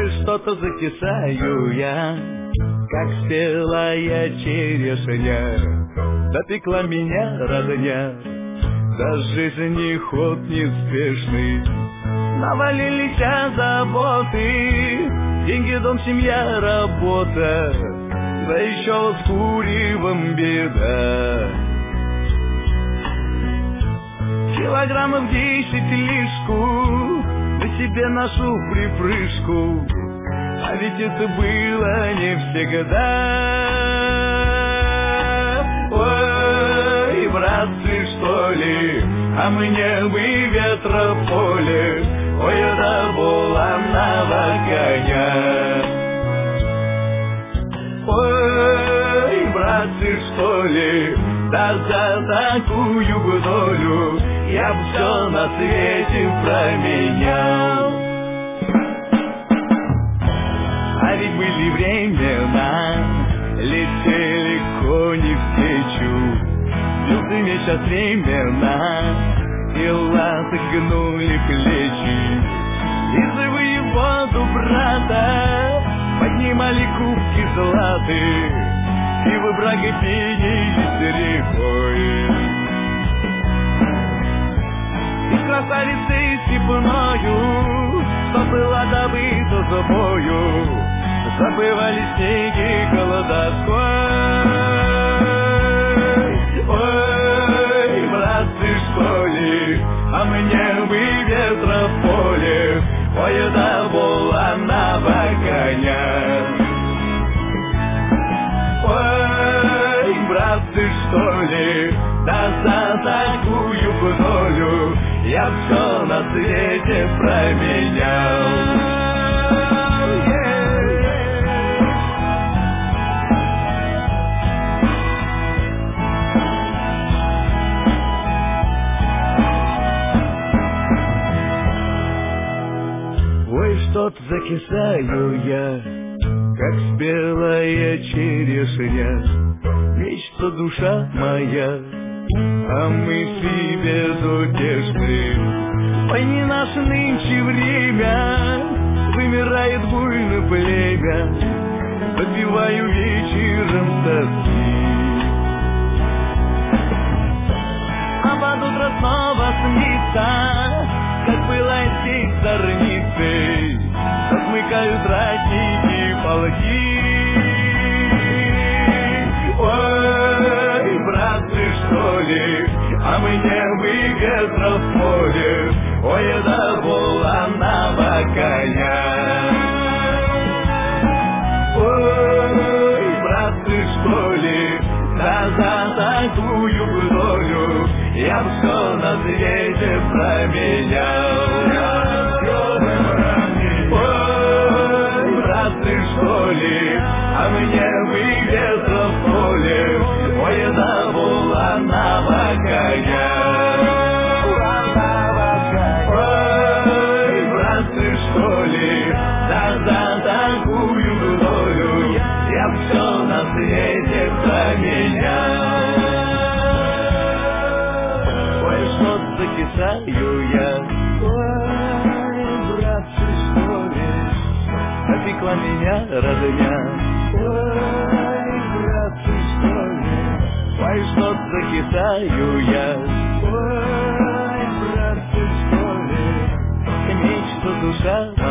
Ой, что-то закисаю я, как спелая черешня. Допекла меня родня, до жизни ход неспешный. Навалились заботы, деньги, дом, семья, работа, да еще с куревом беда. Килограммов 10 лишку, да себе ношу припрыжку, а ведь это было не всегда. Ой, братцы, что ли, а мне бы ветрополе, ой, это буланного коня. Ой, братцы, что ли, да за такую бы долю я б все на свете променял. А ведь были времена, летели кони в сечу, звезды месяц времена, и латы гнули плечи, и живые в воду брата поднимали кубки златы, и в браге пенились рекой. И красавицей степною, что была добыта собою, забывали снеги колодоской. Ой, братцы, что ли, а мне бы ветра в поле, ой, да буланного коня. Ой, братцы, что ли, да за такую бы долю я все на свете променял. Ой, что-то закисаю я, как спелая черешня. Мечта душа моя, а мысли безутешны. Ой, не наше нынче время, вымирает буйно племя, подбиваю вечером тоски. А под утро снова снится, как пылает сеть зорницей, отмыкают ратники полки. Ой, братцы, что ли, а мне бы ветра в поле, ой, да буланного коня. Ой, братцы, что ли, да за такую долю я б все на свете променял. Ой, братцы, что ли, а мне бы ветра в поле, ой, да буланного коня. Ой, братцы, что ли, да за такую долю я б все на свете променял. Ой, что-то закисаю я, ой, братцы, что ли, опекла меня родня. Ой, братцы, что ли, ой, что-то закисаю я, ой, братцы, что ли, мечта душа